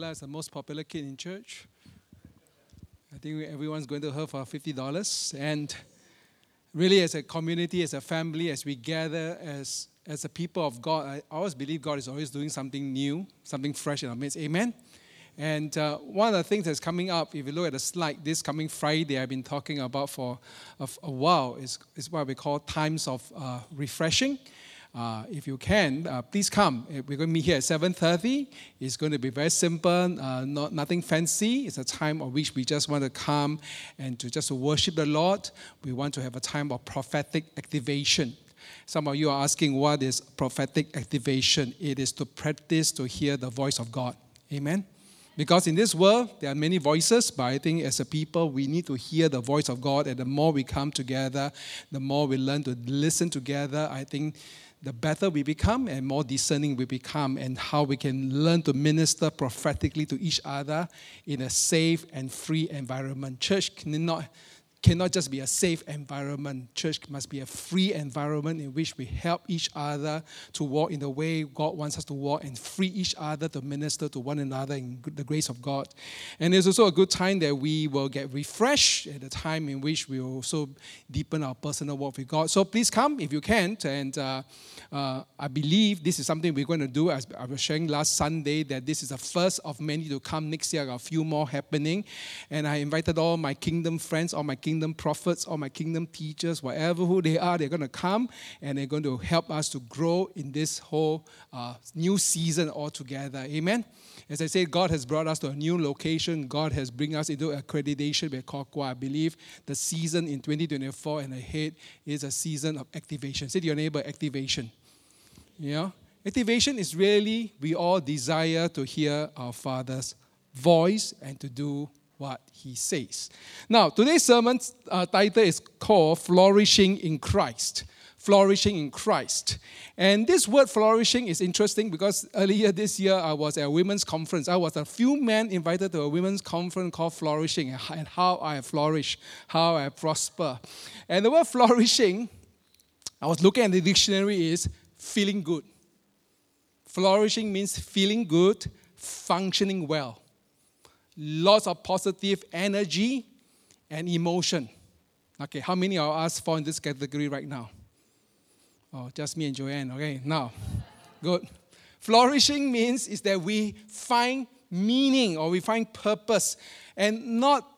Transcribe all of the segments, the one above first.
Ella is the most popular kid in church. I think everyone's going to her for $50. And really, as a community, as a family, as we gather as a people of God, I always believe God is always doing something new, something fresh in our midst. Amen? And one of the things that's coming up, if you look at the slide, this coming Friday, I've been talking about for a while, is what we call times of refreshing. If you can, please come. We're going to meet here at 7:30. It's going to be very simple, nothing fancy. It's a time of which we just want to come and to just worship the Lord. We want to have a time of prophetic activation. Some of you are asking, what is prophetic activation? It is to practice to hear the voice of God. Amen? Because in this world, there are many voices, but I think as a people, we need to hear the voice of God. And the more we come together, the more we learn to listen together, I think the better we become and more discerning we become, and how we can learn to minister prophetically to each other in a safe and free environment. Church cannot just be a safe environment. Church must be a free environment in which we help each other to walk in the way God wants us to walk and free each other to minister to one another in the grace of God. And it's also a good time that we will get refreshed at the time in which we will also deepen our personal walk with God. So please come if you can. And I believe this is something we're going to do. As I was sharing last Sunday, that this is the first of many to come next year. A few more happening. And I invited all my kingdom friends, all my kingdom prophets, all my kingdom teachers, whatever who they are, they're going to come and they're going to help us to grow in this whole new season altogether. Amen? As I said, God has brought us to a new location. God has brought us into accreditation with Kokwa. I believe the season in 2024 and ahead is a season of activation. Say to your neighbor, activation. You know? Activation is really, we all desire to hear our Father's voice and to do what He says. Now, today's sermon title is called Flourishing in Christ. Flourishing in Christ. And this word flourishing is interesting because earlier this year I was at a women's conference. I was a few men invited to a women's conference called Flourishing, and how I flourish, how I prosper. And the word flourishing, I was looking at the dictionary, is feeling good. Flourishing means feeling good, functioning well. Lots of positive energy and emotion. Okay, how many of us fall in this category right now? Oh, just me and Joanne. Okay, now, good. Flourishing means is that we find meaning or we find purpose, and not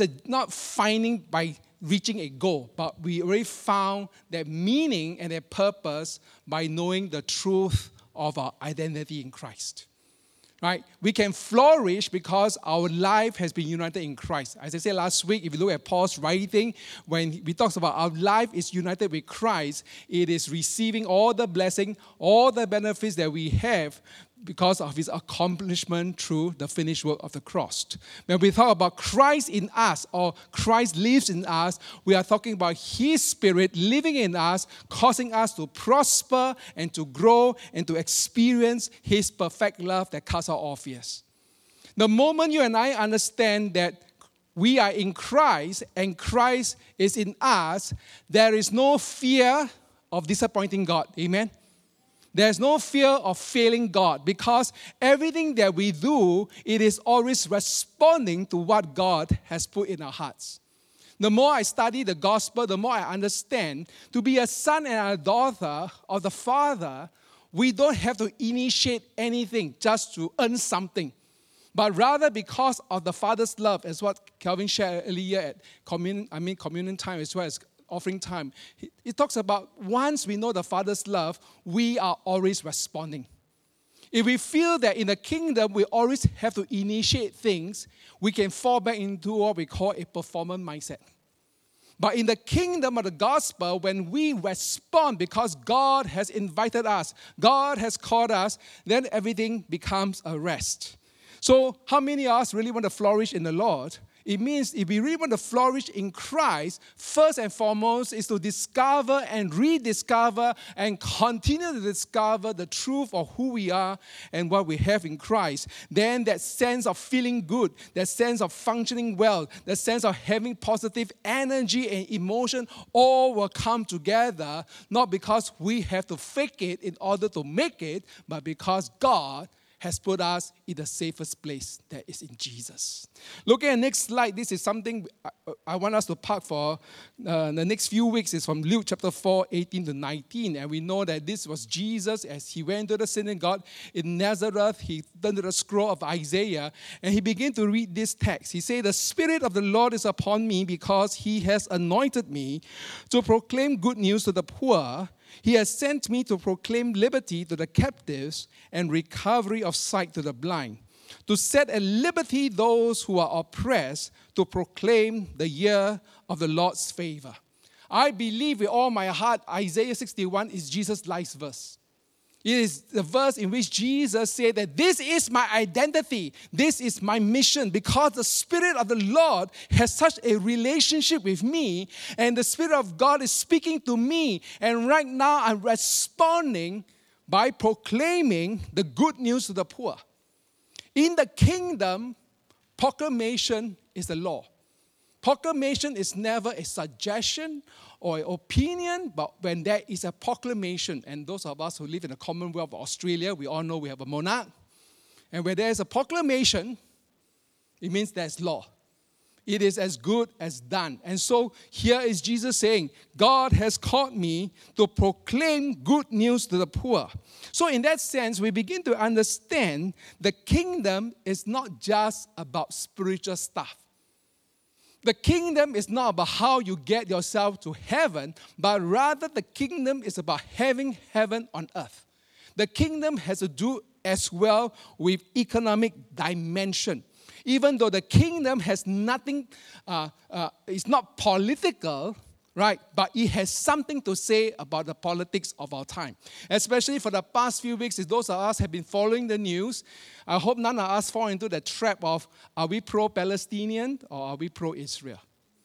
finding by reaching a goal, but we already found that meaning and that purpose by knowing the truth of our identity in Christ. Right? We can flourish because our life has been united in Christ. As I said last week, if you look at Paul's writing, when he talks about our life is united with Christ, it is receiving all the blessing, all the benefits that we have because of His accomplishment through the finished work of the cross. When we talk about Christ in us or Christ lives in us, we are talking about His Spirit living in us, causing us to prosper and to grow and to experience His perfect love that casts out all fears. The moment you and I understand that we are in Christ and Christ is in us, there is no fear of disappointing God. Amen? There's no fear of failing God because everything that we do, it is always responding to what God has put in our hearts. The more I study the gospel, the more I understand to be a son and a daughter of the Father, we don't have to initiate anything just to earn something. But rather because of the Father's love, as what Calvin shared earlier at communion time as well as offering time. It talks about once we know the Father's love, we are always responding. If we feel that in the kingdom we always have to initiate things, we can fall back into what we call a performance mindset. But in the kingdom of the gospel, when we respond because God has invited us, God has called us, then everything becomes a rest. So how many of us really want to flourish in the Lord? It means if we really want to flourish in Christ, first and foremost is to discover and rediscover and continue to discover the truth of who we are and what we have in Christ. Then that sense of feeling good, that sense of functioning well, that sense of having positive energy and emotion all will come together, not because we have to fake it in order to make it, but because God has put us in the safest place, that is in Jesus. Look at the next slide. This is something I want us to park for the next few weeks. It's from Luke chapter 4, 18 to 19. And we know that this was Jesus as he went to the synagogue in Nazareth. He turned to the scroll of Isaiah and he began to read this text. He said, "The Spirit of the Lord is upon me because he has anointed me to proclaim good news to the poor. He has sent me to proclaim liberty to the captives and recovery of sight to the blind, to set at liberty those who are oppressed, to proclaim the year of the Lord's favor." I believe with all my heart Isaiah 61 is Jesus' life's verse. It is the verse in which Jesus said that this is my identity, this is my mission, because the Spirit of the Lord has such a relationship with me, and the Spirit of God is speaking to me, and right now I'm responding by proclaiming the good news to the poor. In the kingdom, proclamation is the law. Proclamation is never a suggestion or an opinion, but when there is a proclamation, and those of us who live in the Commonwealth of Australia, we all know we have a monarch, and where there is a proclamation, it means there's law. It is as good as done. And so here is Jesus saying, God has called me to proclaim good news to the poor. So in that sense, we begin to understand the kingdom is not just about spiritual stuff. The kingdom is not about how you get yourself to heaven, but rather the kingdom is about having heaven on earth. The kingdom has to do as well with economic dimension. Even though the kingdom has nothing, it's not political, right? But it has something to say about the politics of our time. Especially for the past few weeks, if those of us have been following the news, I hope none of us fall into the trap of, are we pro-Palestinian or are we pro-Israel?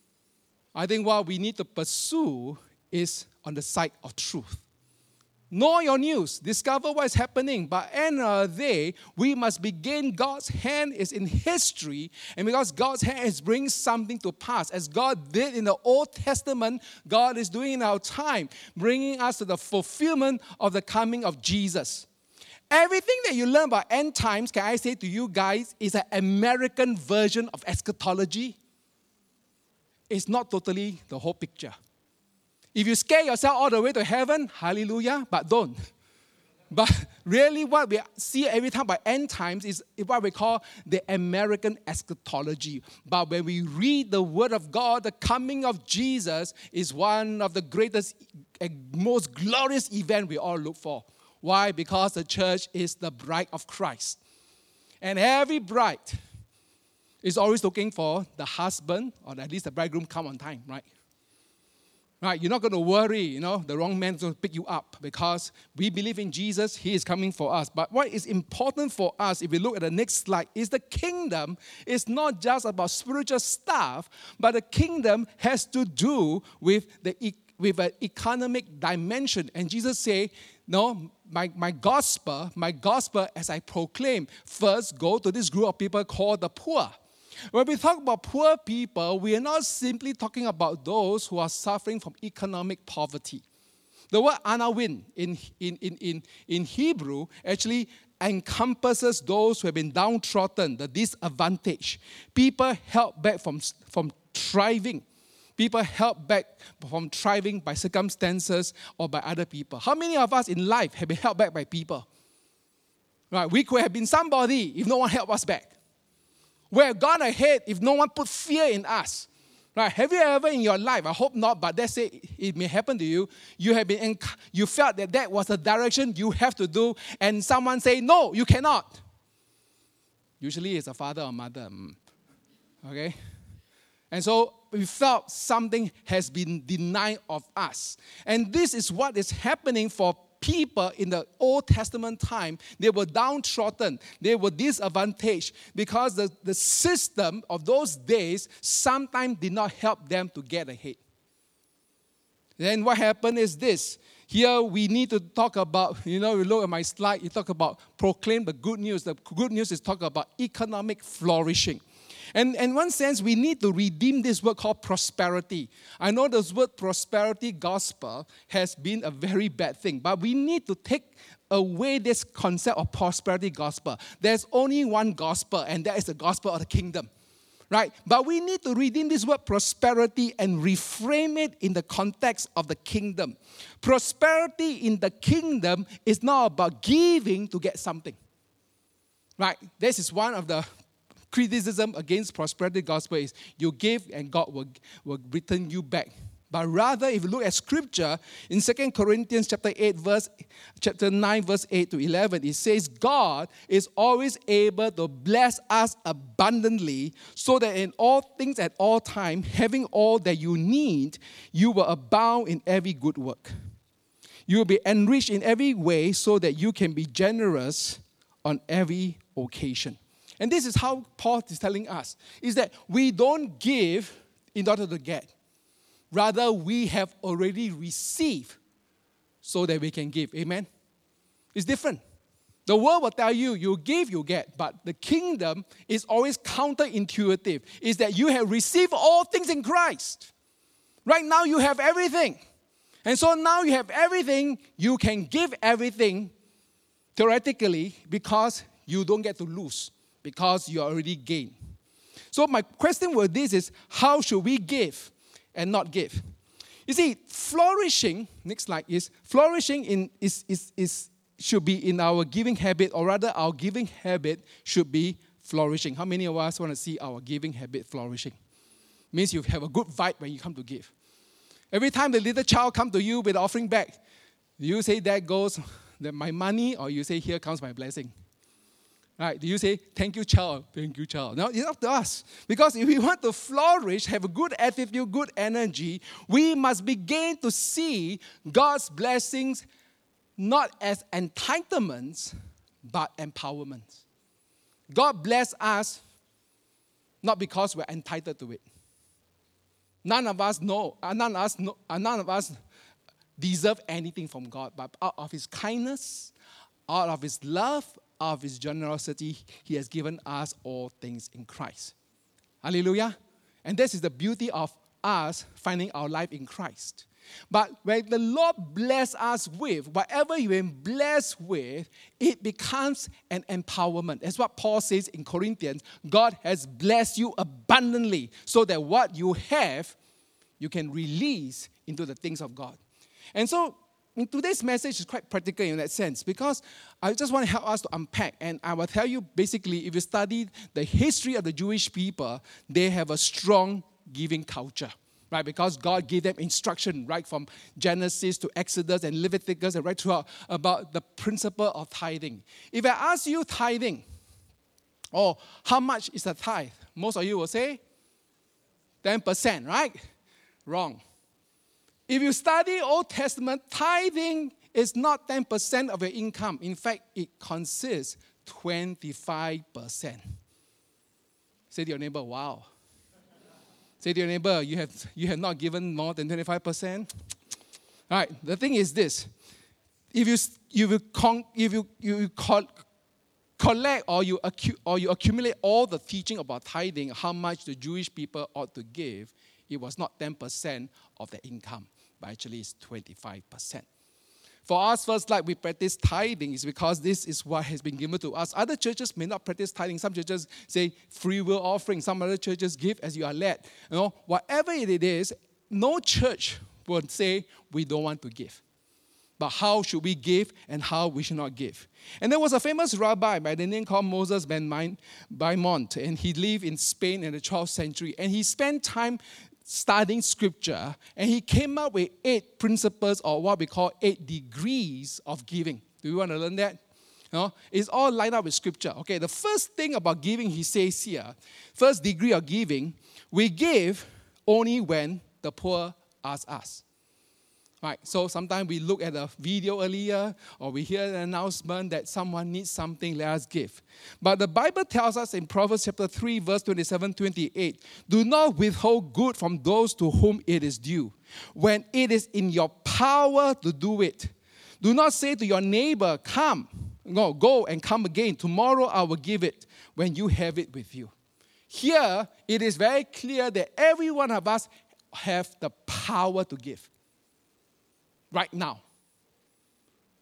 I think what we need to pursue is on the side of truth. Know your news. Discover what is happening. But at the end of the day, we must begin. God's hand is in history. And because God's hand is bringing something to pass, as God did in the Old Testament, God is doing in our time, bringing us to the fulfillment of the coming of Jesus. Everything that you learn about end times, can I say to you guys, is an American version of eschatology. It's not totally the whole picture. If you scare yourself all the way to heaven, hallelujah, but don't. But really what we see every time by end times is what we call the American eschatology. But when we read the Word of God, the coming of Jesus is one of the greatest and most glorious events we all look for. Why? Because the church is the bride of Christ. And every bride is always looking for the husband, or at least the bridegroom, come on time, right? Right, you're not going to worry, the wrong man's going to pick you up because we believe in Jesus, He is coming for us. But what is important for us, if we look at the next slide, is the kingdom is not just about spiritual stuff, but the kingdom has to do with an economic dimension. And Jesus said, no, my gospel, as I proclaim, first go to this group of people called the poor. When we talk about poor people, we are not simply talking about those who are suffering from economic poverty. The word anawin in Hebrew actually encompasses those who have been downtrodden, the disadvantaged. People held back from thriving. People held back from thriving by circumstances or by other people. How many of us in life have been held back by people? Right, we could have been somebody if no one helped us back. We have gone ahead if no one put fear in us. Right? Have you ever in your life, I hope not, but let's say it may happen to you, you felt that was the direction you have to do, and someone say, no, you cannot. Usually it's a father or mother. Okay? And so we felt something has been denied of us. And this is what is happening for people in the Old Testament time. They were downtrodden. They were disadvantaged because the system of those days sometimes did not help them to get ahead. Then what happened is this. Here we need to talk about, you look at my slide, you talk about proclaim the good news. The good news is talk about economic flourishing. And in one sense, we need to redeem this word called prosperity. I know this word prosperity gospel has been a very bad thing, but we need to take away this concept of prosperity gospel. There's only one gospel, and that is the gospel of the kingdom. Right? But we need to redeem this word prosperity and reframe it in the context of the kingdom. Prosperity in the kingdom is not about giving to get something. Right? This is one of the criticism against prosperity gospel is you give and God will return you back. But rather, if you look at scripture, in 2 Corinthians chapter 9, verse 8 to 11, it says, God is always able to bless us abundantly, so that in all things at all time, having all that you need, you will abound in every good work. You will be enriched in every way, so that you can be generous on every occasion. And this is how Paul is telling us, is that we don't give in order to get. Rather, we have already received so that we can give. Amen? It's different. The world will tell you, you give, you get. But the kingdom is always counterintuitive. Is that you have received all things in Christ. Right now, you have everything. And so now you have everything. You can give everything, theoretically, because you don't get to lose. Because you already gained. So my question with this is, how should we give and not give? You see, flourishing, next slide, is flourishing should be in our giving habit, or rather our giving habit should be flourishing. How many of us want to see our giving habit flourishing? Means you have a good vibe when you come to give. Every time the little child comes to you with the offering bag, you say, that goes my money, or you say, here comes my blessing. Right? Do you say, thank you, child? Thank you, child. No, it's up to us. Because if we want to flourish, have a good attitude, good energy, we must begin to see God's blessings not as entitlements, but empowerments. God bless us not because we're entitled to it. None of us deserve anything from God, but out of His kindness, out of His love, out of His generosity, He has given us all things in Christ. Hallelujah. And this is the beauty of us finding our life in Christ. But when the Lord bless us with, whatever you've been blessed with, it becomes an empowerment. That's what Paul says in Corinthians. God has blessed you abundantly, so that what you have, you can release into the things of God. And so, today's message is quite practical in that sense, because I just want to help us to unpack. And I will tell you, basically, if you study the history of the Jewish people, they have a strong giving culture, right? Because God gave them instruction right from Genesis to Exodus and Leviticus and right throughout about the principle of tithing. If I ask you tithing, or how much is the tithe? Most of you will say 10%, right? Wrong. If you study Old Testament, tithing is not 10% of your income. In fact, it consists 25%. Say to your neighbor, wow. Say to your neighbor, you have not given more than 25%. All right, the thing is this. If you collect or you accumulate all the teaching about tithing, how much the Jewish people ought to give, it was not 10% of their income, but actually it's 25%. For us, First Light, we practice tithing is because this is what has been given to us. Other churches may not practice tithing. Some churches say free will offering. Some other churches give as you are led. Whatever it is, no church would say we don't want to give. But how should we give and how we should not give? And there was a famous rabbi by the name called Moses ben Maimon, and he lived in Spain in the 12th century. And he spent time studying scripture, and he came up with 8 principles, or what we call 8 degrees of giving. Do you want to learn that? It's all lined up with scripture. Okay, the first thing about giving, he says here, first degree of giving, we give only when the poor ask us. Right, so sometimes we look at a video earlier, or we hear an announcement that someone needs something, let us give. But the Bible tells us in Proverbs chapter 3, verse 27-28, do not withhold good from those to whom it is due, when it is in your power to do it. Do not say to your neighbor, go and come again. Tomorrow I will give it, when you have it with you. Here, it is very clear that every one of us have the power to give. Right now.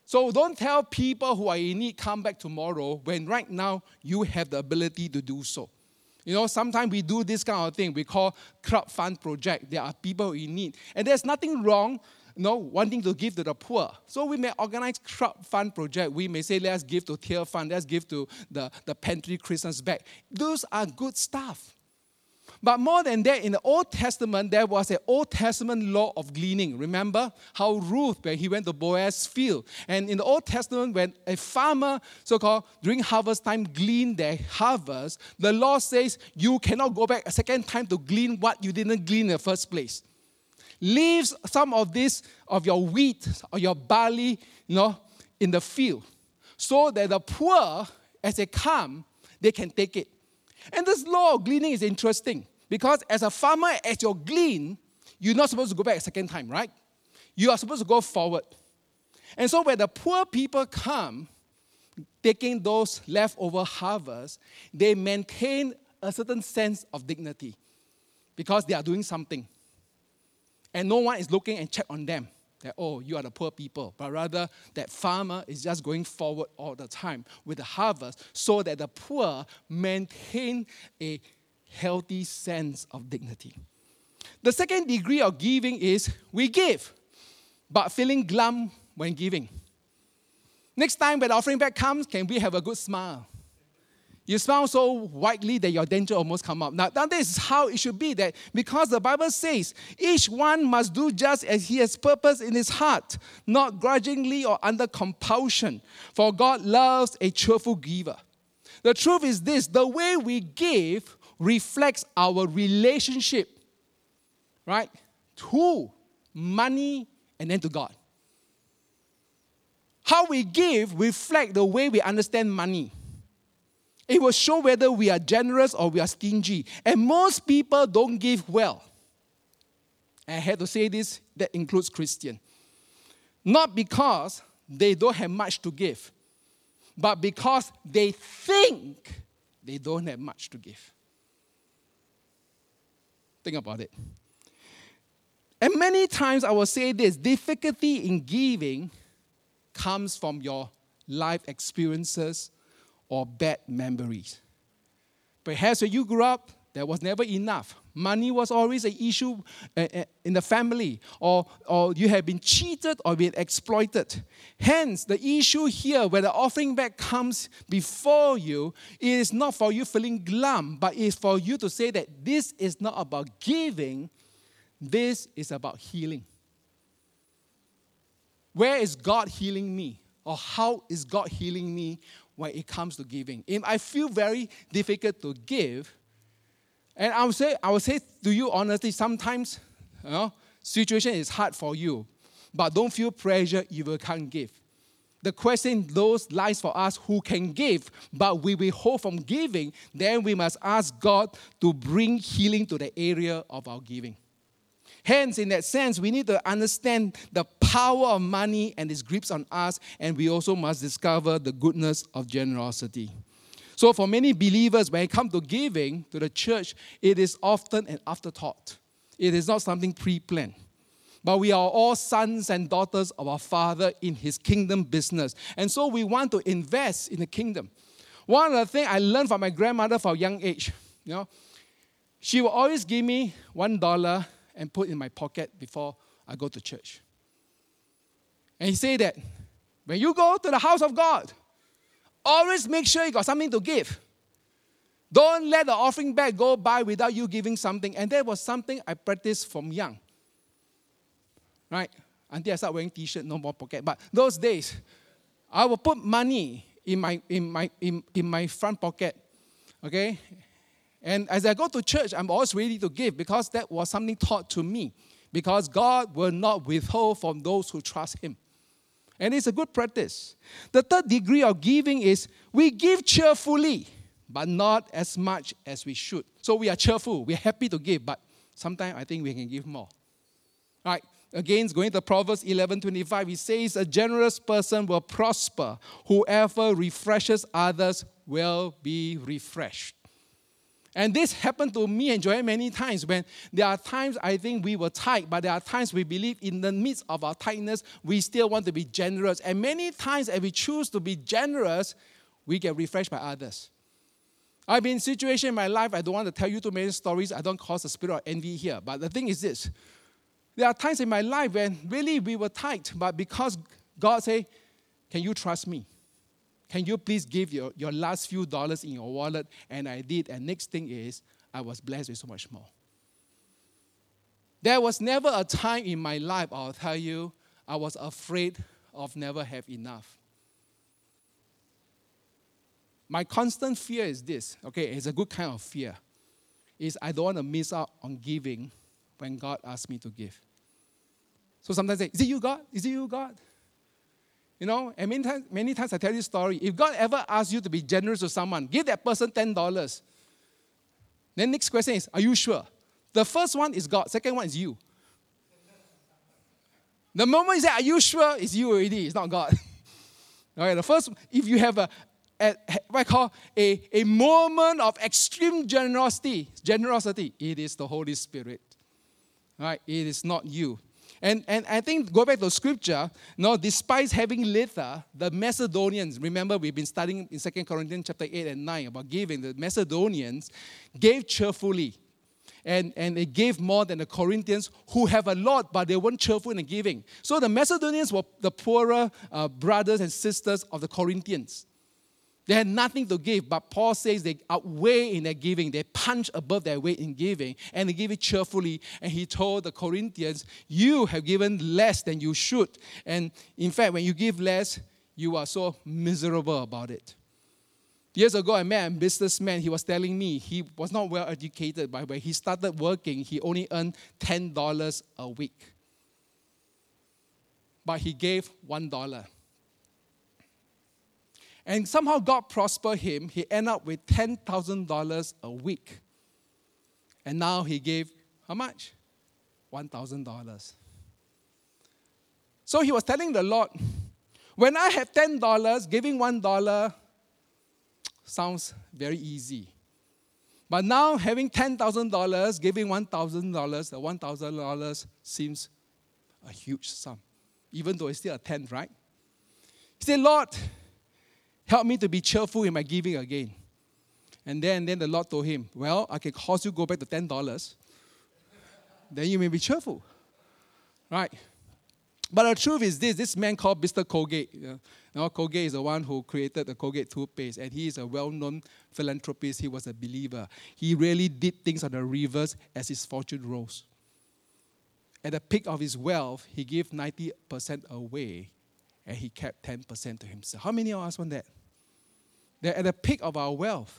So don't tell people who are in need, come back tomorrow, when right now you have the ability to do so. Sometimes we do this kind of thing. We call crowdfund project. There are people in need. And there's nothing wrong, wanting to give to the poor. So we may organize crowdfund project. We may say, let's give to Tear Fund. Let's give to the Pantry Christmas bag. Those are good stuff. But more than that, in the Old Testament, there was an Old Testament law of gleaning. Remember how Ruth, when he went to Boaz's field. And in the Old Testament, when a farmer, so-called, during harvest time, gleaned their harvest, the law says you cannot go back a second time to glean what you didn't glean in the first place. Leave some of this, of your wheat or your barley, in the field, so that the poor, as they come, they can take it. And this law of gleaning is interesting because as a farmer, as you glean, you're not supposed to go back a second time, right? You are supposed to go forward. And so when the poor people come, taking those leftover harvests, they maintain a certain sense of dignity because they are doing something. And no one is looking and check on them that, oh, you are the poor people. But rather, that farmer is just going forward all the time with the harvest so that the poor maintain a healthy sense of dignity. The second degree of giving is we give, but feeling glum when giving. Next time when the offering bag comes, can we have a good smile? You smile so widely that your denture almost come up. Now, this is how it should be, that because the Bible says, each one must do just as he has purpose in his heart, not grudgingly or under compulsion, for God loves a cheerful giver. The truth is this, the way we give reflects our relationship, right, to money and then to God. How we give reflects the way we understand money. It will show whether we are generous or we are stingy. And most people don't give well. I had to say this, that includes Christian. Not because they don't have much to give, but because they think they don't have much to give. Think about it. And many times I will say this, difficulty in giving comes from your life experiences or bad memories. Perhaps when you grew up, there was never enough. Money was always an issue in the family, or you have been cheated or been exploited. Hence, the issue here, where the offering bag comes before you, it is not for you feeling glum, but it is for you to say that this is not about giving, this is about healing. Where is God healing me? Or how is God healing me when it comes to giving? If I feel very difficult to give, and I would say to you honestly, sometimes situation is hard for you, but don't feel pressure if you can't give. The question those lies for us who can give, but we withhold from giving, then we must ask God to bring healing to the area of our giving. Hence, in that sense, we need to understand the power of money and its grips on us, and we also must discover the goodness of generosity. So for many believers, when it comes to giving to the church, it is often an afterthought. It is not something pre-planned. But we are all sons and daughters of our Father in His kingdom business. And so we want to invest in the kingdom. One of the things I learned from my grandmother from a young age, she will always give me $1 and put in my pocket before I go to church. And he said that when you go to the house of God, always make sure you got something to give. Don't let the offering bag go by without you giving something. And that was something I practiced from young. Right? Until I started wearing t-shirt, no more pocket. But those days, I would put money in my front pocket. Okay? And as I go to church, I'm always ready to give because that was something taught to me. Because God will not withhold from those who trust Him. And it's a good practice. The third degree of giving is we give cheerfully, but not as much as we should. So we are cheerful. We are happy to give, but sometimes I think we can give more. Right? Again, going to Proverbs 11:25, it says, a generous person will prosper. Whoever refreshes others will be refreshed. And this happened to me and Joanne many times when there are times I think we were tight, but there are times we believe in the midst of our tightness, we still want to be generous. And many times as we choose to be generous, we get refreshed by others. I've been in a situation in my life, I don't want to tell you too many stories, I don't cause a spirit of envy here. But the thing is this, there are times in my life when really we were tight, but because God said, can you trust me? Can you please give your last few dollars in your wallet? And I did. And next thing is, I was blessed with so much more. There was never a time in my life, I'll tell you, I was afraid of never have enough. My constant fear is this. Okay, it's a good kind of fear. Is I don't want to miss out on giving when God asks me to give. So sometimes I say, is it you, God? Is it you, God? You know, and many times I tell this story. If God ever asks you to be generous to someone, give that person $10. Then next question is, are you sure? The first one is God. Second one is you. The moment you say, are you sure? It's you already. It's not God. Okay, the first, if you have what I call a moment of extreme generosity, it is the Holy Spirit. Right? It is not you. And I think, go back to Scripture, despite having little, the Macedonians, remember we've been studying in 2 Corinthians chapter 8 and 9 about giving. The Macedonians gave cheerfully. And they gave more than the Corinthians who have a lot, but they weren't cheerful in the giving. So the Macedonians were the poorer brothers and sisters of the Corinthians. They had nothing to give, but Paul says they outweigh in their giving. They punch above their weight in giving, and they give it cheerfully. And he told the Corinthians, you have given less than you should. And in fact, when you give less, you are so miserable about it. Years ago, I met a businessman. He was telling me he was not well educated, but when he started working, he only earned $10 a week. But he gave $1. And somehow God prospered him. He ended up with $10,000 a week. And now he gave how much? $1,000. So he was telling the Lord, when I have $10, giving $1 sounds very easy. But now having $10,000, giving $1,000, the $1,000 seems a huge sum. Even though it's still a tenth, right? He said, Lord, help me to be cheerful in my giving again. And then the Lord told him, well, I can cause you go back to $10. Then you may be cheerful. Right? But the truth is this man called Mr. Colgate. Colgate is the one who created the Colgate toothpaste. And he is a well-known philanthropist. He was a believer. He really did things on the reverse as his fortune rose. At the peak of his wealth, he gave 90% away. And he kept 10% to himself. How many of us want that? That at the peak of our wealth,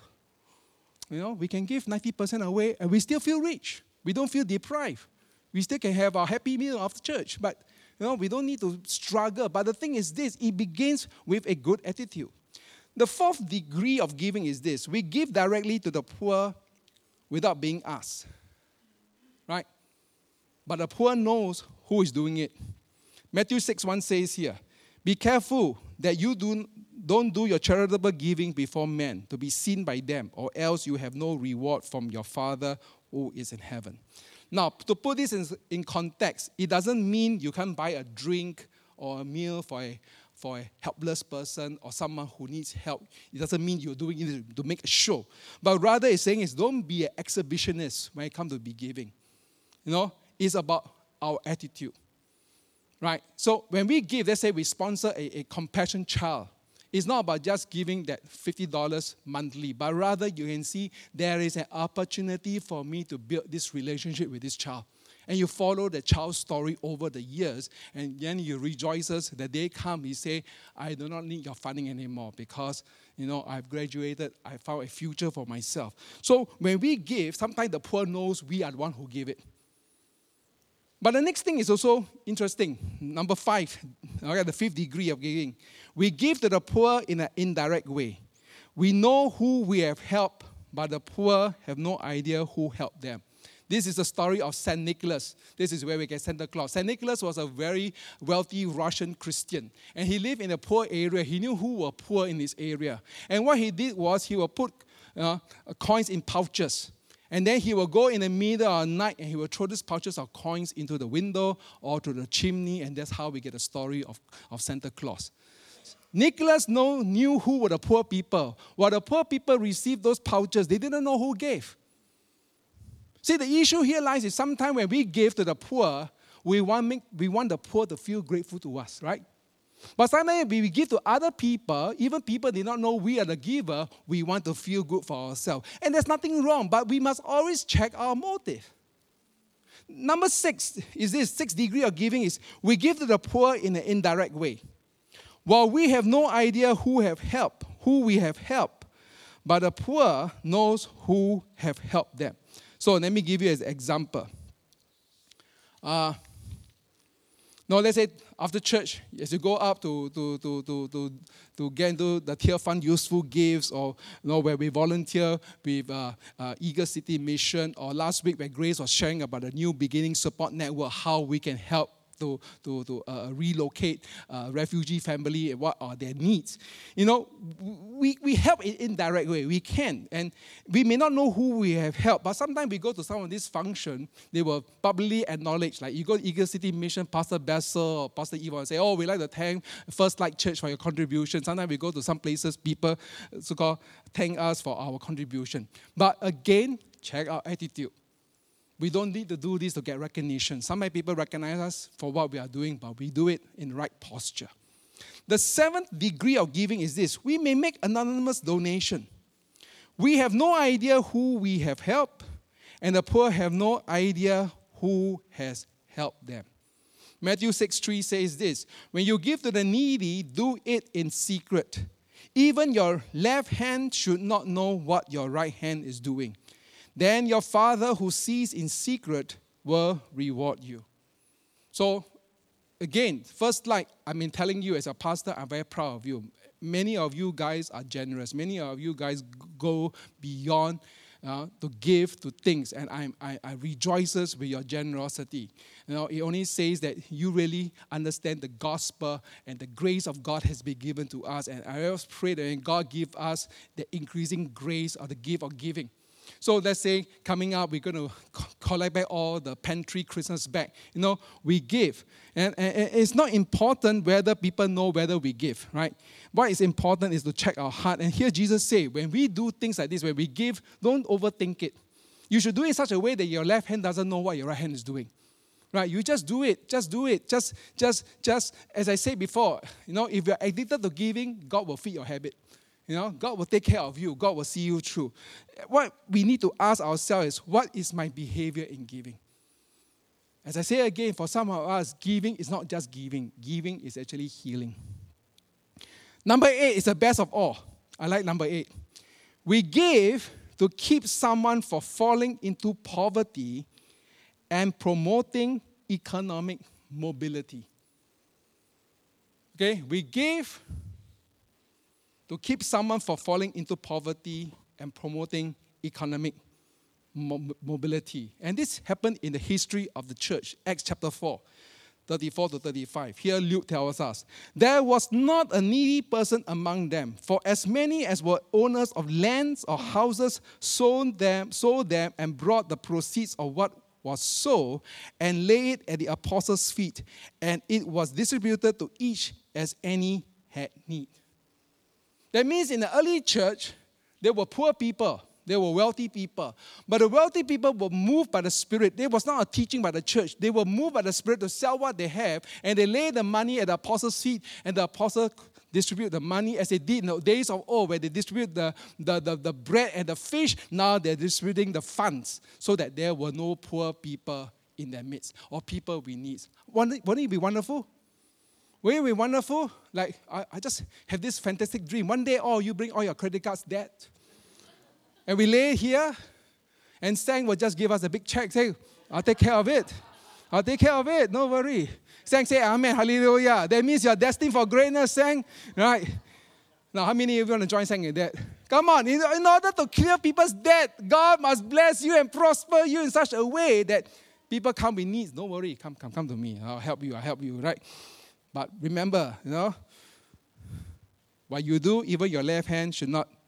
we can give 90% away and we still feel rich. We don't feel deprived. We still can have our happy meal after church. But, we don't need to struggle. But the thing is this, it begins with a good attitude. The fourth degree of giving is this. We give directly to the poor without being asked. Right? But the poor knows who is doing it. Matthew 6:1 says here, be careful that you don't do your charitable giving before men to be seen by them, or else you have no reward from your Father who is in heaven. Now, to put this in context, it doesn't mean you can't buy a drink or a meal for a helpless person or someone who needs help. It doesn't mean you're doing it to make a show. But rather it's saying don't be an exhibitionist when it comes to be giving. It's about our attitude. Right? So when we give, let's say we sponsor a compassion child, it's not about just giving that $50 monthly, but rather you can see there is an opportunity for me to build this relationship with this child. And you follow the child's story over the years, and then you rejoice the day comes, you say, I do not need your funding anymore because, I've graduated, I found a future for myself. So when we give, sometimes the poor knows we are the one who give it. But the next thing is also interesting. Number 5, the fifth degree of giving. We give to the poor in an indirect way. We know who we have helped, but the poor have no idea who helped them. This is the story of St. Nicholas. This is where we get Santa Claus. St. Nicholas was a very wealthy Russian Christian. And he lived in a poor area. He knew who were poor in his area. And what he did was he would put coins in pouches. And then he will go in the middle of the night and he will throw these pouches of coins into the window or to the chimney, and that's how we get the story of Santa Claus. Nicholas knew who were the poor people. While the poor people received those pouches, they didn't know who gave. See, the issue here lies is sometimes when we give to the poor, we want the poor to feel grateful to us, right? But sometimes when we give to other people, even people did not know we are the giver, we want to feel good for ourselves. And there's nothing wrong, but we must always check our motive. Number 6 is this, 6th degree of giving is we give to the poor in an indirect way. While we have no idea who we have helped, but the poor knows who have helped them. So let me give you an example. Let's say after church, as you go up to get into the Tear Fund useful gifts, or where we volunteer with Eagle City Mission, or last week where Grace was sharing about the New Beginning Support Network, how we can help to relocate refugee family and what are their needs. We help in indirect way. We can. And we may not know who we have helped, but sometimes we go to some of these functions, they will publicly acknowledge. Like you go to Eagle City Mission, Pastor Bessel or Pastor Eva and say, we like to thank First Light Church for your contribution. Sometimes we go to some places, people so-called thank us for our contribution. But again, check our attitude. We don't need to do this to get recognition. Some people recognize us for what we are doing, but we do it in the right posture. The 7th degree of giving is this. We may make anonymous donation. We have no idea who we have helped, and the poor have no idea who has helped them. Matthew 6:3 says this, when you give to the needy, do it in secret. Even your left hand should not know what your right hand is doing. Then your Father who sees in secret will reward you. So, again, First Light, I've been telling you as a pastor, I'm very proud of you. Many of you guys are generous. Many of you guys go beyond to give to things, and I rejoices with your generosity. It only says that you really understand the gospel and the grace of God has been given to us. And I always pray that God give us the increasing grace of the gift of giving. So let's say coming up, we're going to collect back all the pantry Christmas bag. We give. And it's not important whether people know whether we give, right? What is important is to check our heart. And here Jesus say, when we do things like this, when we give, don't overthink it. You should do it in such a way that your left hand doesn't know what your right hand is doing. Right? You just do it. Just do it. Just as I said before, if you're addicted to giving, God will feed your habit. God will take care of you. God will see you through. What we need to ask ourselves is, what is my behavior in giving? As I say again, for some of us, giving is not just giving. Giving is actually healing. Number 8 is the best of all. I like number 8. We give to keep someone from falling into poverty and promoting economic mobility. Okay, we give to keep someone from falling into poverty and promoting economic mobility. And this happened in the history of the church, Acts chapter 4, 34 to 35. Here Luke tells us, there was not a needy person among them, for as many as were owners of lands or houses sold them and brought the proceeds of what was sold and laid it at the apostles' feet, and it was distributed to each as any had need. That means in the early church, there were poor people, there were wealthy people. But the wealthy people were moved by the Spirit. There was not a teaching by the church. They were moved by the Spirit to sell what they have, and they lay the money at the apostles' feet, and the apostles distribute the money as they did in the days of old, where they distribute the bread and the fish. Now they're distributing the funds so that there were no poor people in their midst or people with needs. Wouldn't it be wonderful? Will it be wonderful? Like, I just have this fantastic dream. One day, you bring all your credit cards, Dad. And we lay here, and Sang will just give us a big check. Say, I'll take care of it. I'll take care of it. No worry. Sang say, Amen, hallelujah. That means you're destined for greatness, Sang. Right? Now, how many of you want to join Sang in that? Come on. In order to clear people's debt, God must bless you and prosper you in such a way that people come with needs. Don't worry. Come to me. I'll help you, right? But remember, what you do, even your left hand should not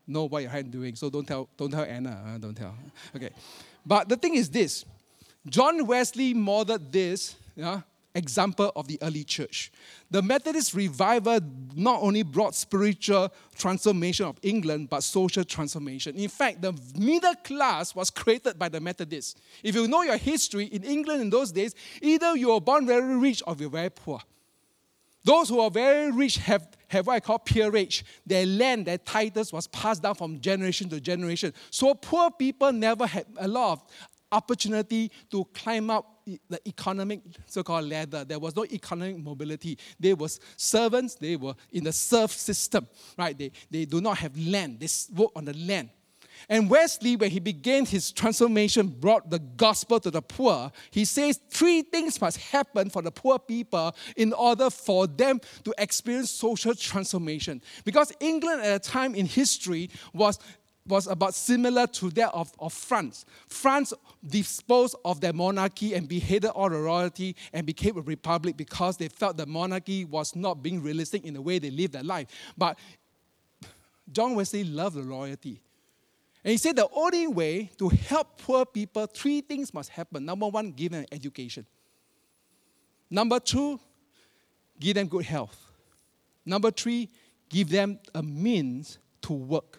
know what your hand doing, so don't tell Anna. Don't tell. Okay. But the thing is this. John Wesley modeled this example of the early church. The Methodist revival not only brought spiritual transformation of England, but social transformation. In fact, the middle class was created by the Methodists. If you know your history, in England in those days, either you were born very rich or you were very poor. Those who are very rich have what I call peerage. Their land, their titles was passed down from generation to generation. So poor people never had a lot of opportunity to climb up the economic so-called ladder. There was no economic mobility. They were servants. They were in the serf system, right? They do not have land. They work on the land. And Wesley, when he began his transformation, brought the gospel to the poor. He says 3 things must happen for the poor people in order for them to experience social transformation. Because England at a time in history was about similar to that of France. France disposed of their monarchy and beheaded all the royalty and became a republic because they felt the monarchy was not being realistic in the way they lived their life. But John Wesley loved the royalty. And he said the only way to help poor people, 3 things must happen. Number 1, give them education. Number 2, give them good health. Number 3, give them a means to work.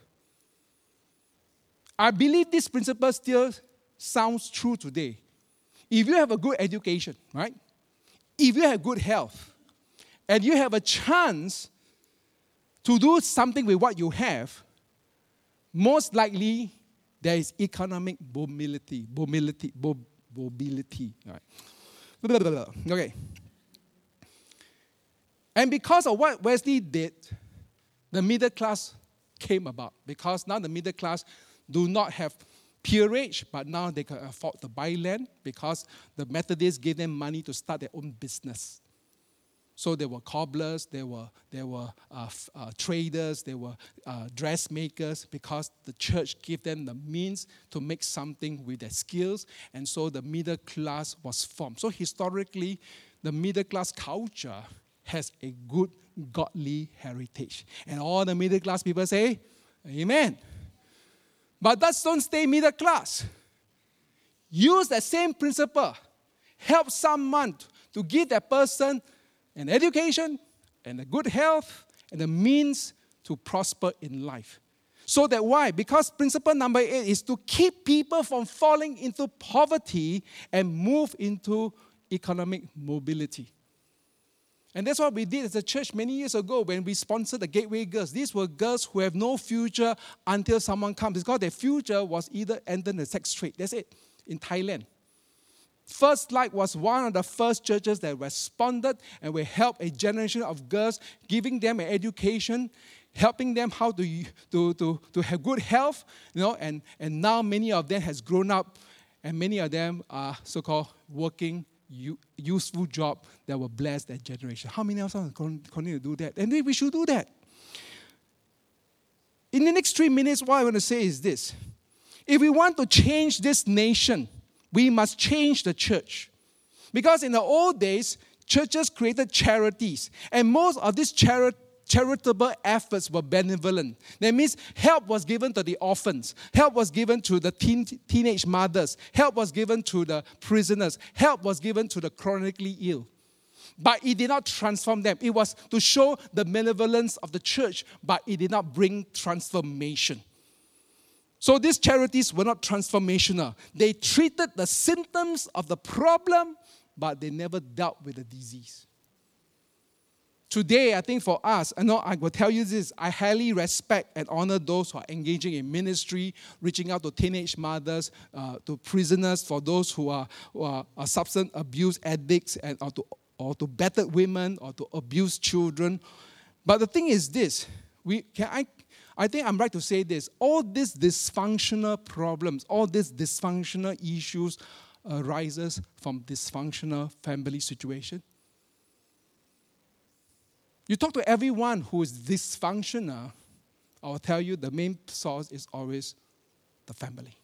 I believe this principle still sounds true today. If you have a good education, right? If you have good health, and you have a chance to do something with what you have, most likely there is economic mobility. Right? Okay. And because of what Wesley did, the middle class came about. Because now the middle class do not have peerage, but now they can afford to buy land because the Methodists gave them money to start their own business. So there were cobblers, there were traders, there were dressmakers, because the church gave them the means to make something with their skills, and so the middle class was formed. So historically, the middle class culture has a good godly heritage. And all the middle class people say, amen. But that don't stay middle class. Use that same principle. Help someone to give that person an education and a good health and the means to prosper in life. So that why? Because principle number 8 is to keep people from falling into poverty and move into economic mobility. And that's what we did as a church many years ago when we sponsored the Gateway Girls. These were girls who have no future until someone comes. Because their future was either entering the sex trade. That's it, in Thailand. First Light was one of the first churches that responded and will help a generation of girls, giving them an education, helping them how to have good health, and now many of them has grown up, and many of them are so-called working useful job that will bless that generation. How many of us continue to do that? And we should do that. In the next 3 minutes, what I want to say is this. If we want to change this nation, we must change the church. Because in the old days, churches created charities. And most of these charitable efforts were benevolent. That means help was given to the orphans. Help was given to the teenage mothers. Help was given to the prisoners. Help was given to the chronically ill. But it did not transform them. It was to show the benevolence of the church, but it did not bring transformation. So these charities were not transformational. They treated the symptoms of the problem, but they never dealt with the disease. Today, I think for us, I will tell you this, I highly respect and honor those who are engaging in ministry, reaching out to teenage mothers, to prisoners, for those who are substance abuse addicts, or to battered women, or to abused children. But the thing is this, I think I'm right to say this. All these dysfunctional problems, all these dysfunctional issues arises from dysfunctional family situation. You talk to everyone who is dysfunctional, I will tell you the main source is always the family.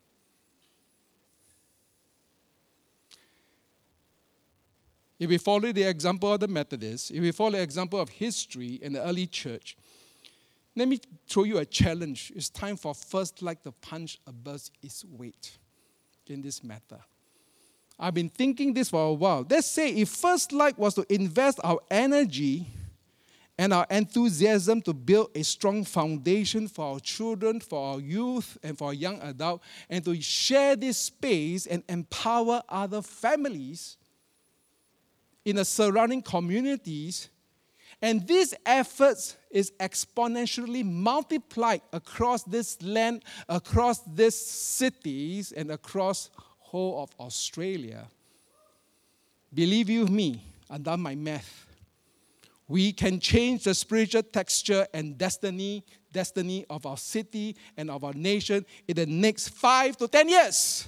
If we follow the example of the Methodists, if we follow the example of history in the early church, Let me throw you a challenge. It's time for First Light to punch above its weight in this matter. I've been thinking this for a while. Let's say if First Light was to invest our energy and our enthusiasm to build a strong foundation for our children, for our youth, and for our young adult, and to share this space and empower other families in the surrounding communities, and these efforts is exponentially multiplied across this land, across these cities, and across whole of Australia. Believe you me, I've done my math. We can change the spiritual texture and destiny of our city and of our nation in the next 5 to 10 years.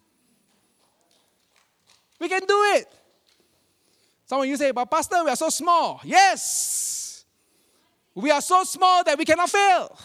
We can do it. Some of you say, but Pastor, we are so small. Yes. We are so small that we cannot fail.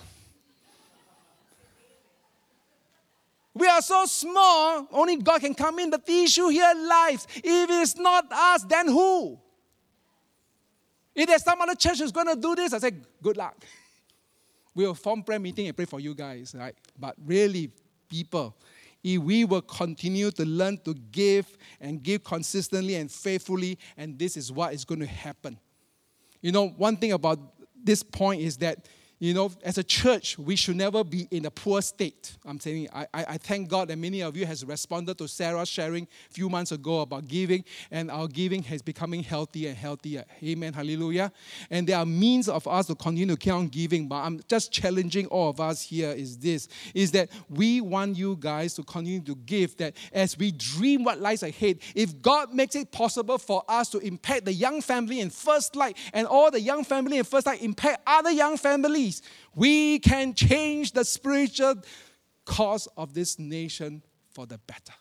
We are so small, only God can come in. But the issue here lies, if it's not us, then who? If there's some other church who's going to do this, I say, good luck. We'll form prayer meeting and pray for you guys, right? But really, people, if we will continue to learn to give and give consistently and faithfully, and this is what is going to happen. You know, one thing about this point is that, you know, as a church, we should never be in a poor state. I'm saying, I thank God that many of you has responded to Sarah's sharing a few months ago about giving, and our giving has becoming healthier and healthier. Amen, hallelujah. And there are means of us to continue to keep on giving, but I'm just challenging all of us here is that we want you guys to continue to give, that as we dream what lies ahead, if God makes it possible for us to impact the young family in First Light, and all the young family in First Light impact other young families, we can change the spiritual course of this nation for the better.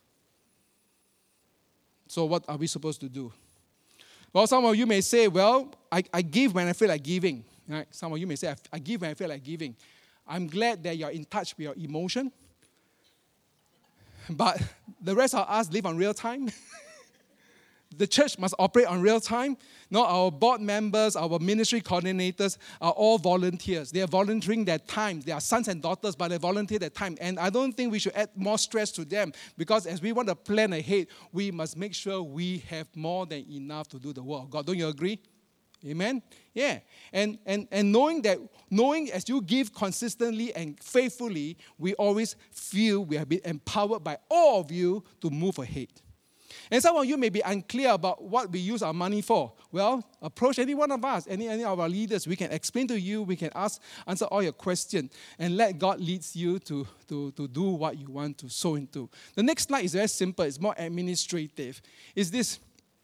So what are we supposed to do? Well, some of you may say, well, I give when I feel like giving. Right? Some of you may say, I give when I feel like giving. I'm glad that you're in touch with your emotion. But the rest of us live on real time. The church must operate on real time. No, our board members, our ministry coordinators are all volunteers. They are volunteering their time. They are sons and daughters, but they volunteer their time. And I don't think we should add more stress to them, because as we want to plan ahead, we must make sure we have more than enough to do the work of God. Don't you agree? Amen? Yeah. And knowing as you give consistently and faithfully, we always feel we have been empowered by all of you to move ahead. And some of you may be unclear about what we use our money for. Well, approach any one of us, any of our leaders. We can explain to you, we can answer all your questions, and let God lead you to do what you want to sow into. The next slide is very simple. It's more administrative. It's this.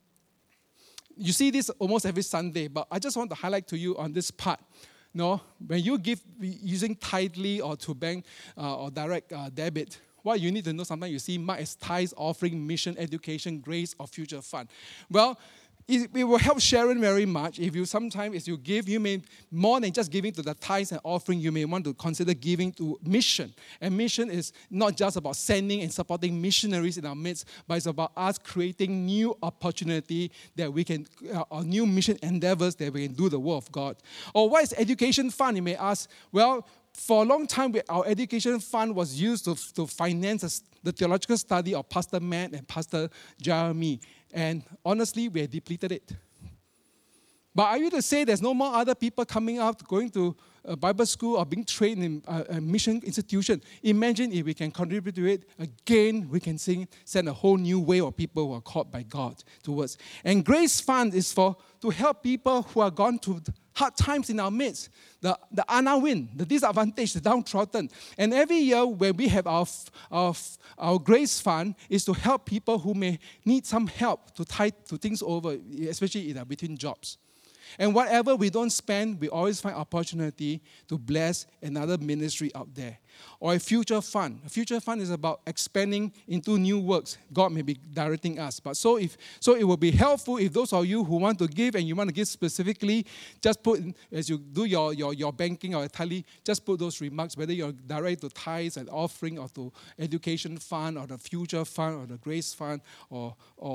You see this almost every Sunday, but I just want to highlight to you on this part. No, when you give using Tidely or to bank or direct debit, what you need to know, sometimes you see marked as tithes, offering, mission, education, grace, or future fund. Well, it will help Sharon very much if you sometimes, as you give, you may, more than just giving to the tithes and offering, you may want to consider giving to mission. And mission is not just about sending and supporting missionaries in our midst, but it's about us creating new opportunity that we can, or new mission endeavors that we can do the work of God. Or what is education fund, you may ask? Well, for a long time, our education fund was used to finance the theological study of Pastor Matt and Pastor Jeremy. And honestly, we have depleted it. But are you to say there's no more other people coming out, going to a Bible school or being trained in a mission institution? Imagine if we can contribute to it. Again, we can send a whole new wave of people who are called by God towards. And Grace Fund is to help people who are gone to hard times in our midst, the unawin, the disadvantaged, the downtrodden. And every year when we have our Grace Fund is to help people who may need some help to tide to things over, especially in between jobs. And whatever we don't spend, we always find opportunity to bless another ministry out there. Or a future fund. A future fund is about expanding into new works. God may be directing us. But so it will be helpful if those of you who want to give and you want to give specifically, just put, as you do your banking or tally, just put those remarks, whether you're direct to tithes and offering or to education fund or the future fund or the grace fund or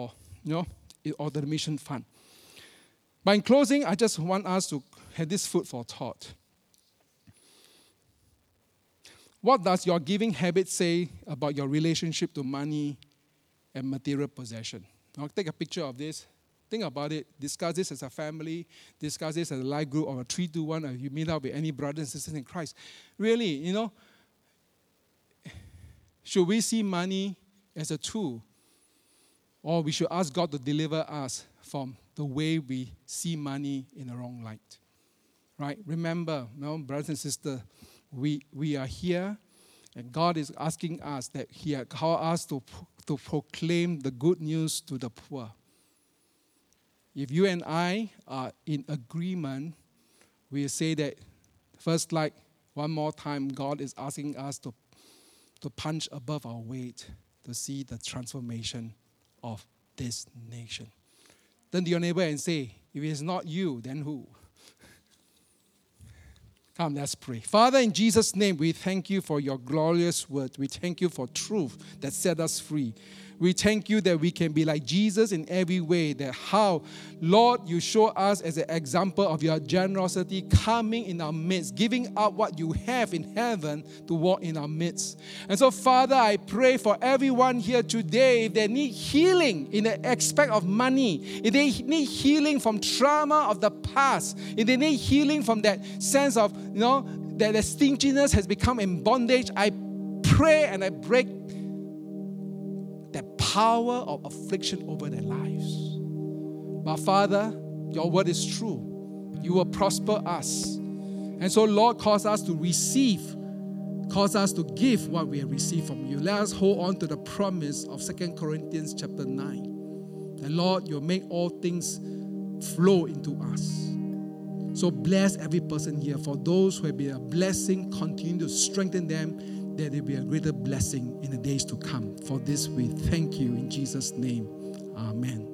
the mission fund. But in closing, I just want us to have this food for thought. What does your giving habit say about your relationship to money and material possession? Now, take a picture of this. Think about it. Discuss this as a family. Discuss this as a life group or a 3-2-1, or you meet up with any brothers and sisters in Christ. Really, should we see money as a tool? Or we should ask God to deliver us from the way we see money in the wrong light. Right? Remember, brothers and sisters, we are here, and God is asking us that He has called us to proclaim the good news to the poor. If you and I are in agreement, we say that first, like one more time, God is asking us to punch above our weight to see the transformation of this nation. Turn to your neighbor and say, if it's not you, then who? Come, let's pray. Father, in Jesus' name, we thank you for your glorious word. We thank you for truth that set us free. We thank you that we can be like Jesus in every way, that how, Lord, you show us as an example of your generosity coming in our midst, giving up what you have in heaven to walk in our midst. And so, Father, I pray for everyone here today, if they need healing in the aspect of money, if they need healing from trauma of the past, if they need healing from that sense of, that the stinginess has become in bondage, I pray and I break that power of affliction over their lives. But Father, your word is true. You will prosper us. And so, Lord, cause us to receive, cause us to give what we have received from you. Let us hold on to the promise of 2 Corinthians chapter 9. And Lord, you'll make all things flow into us. So bless every person here. For those who have been a blessing, continue to strengthen them, that there be a greater blessing in the days to come. For this we thank you in Jesus' name. Amen.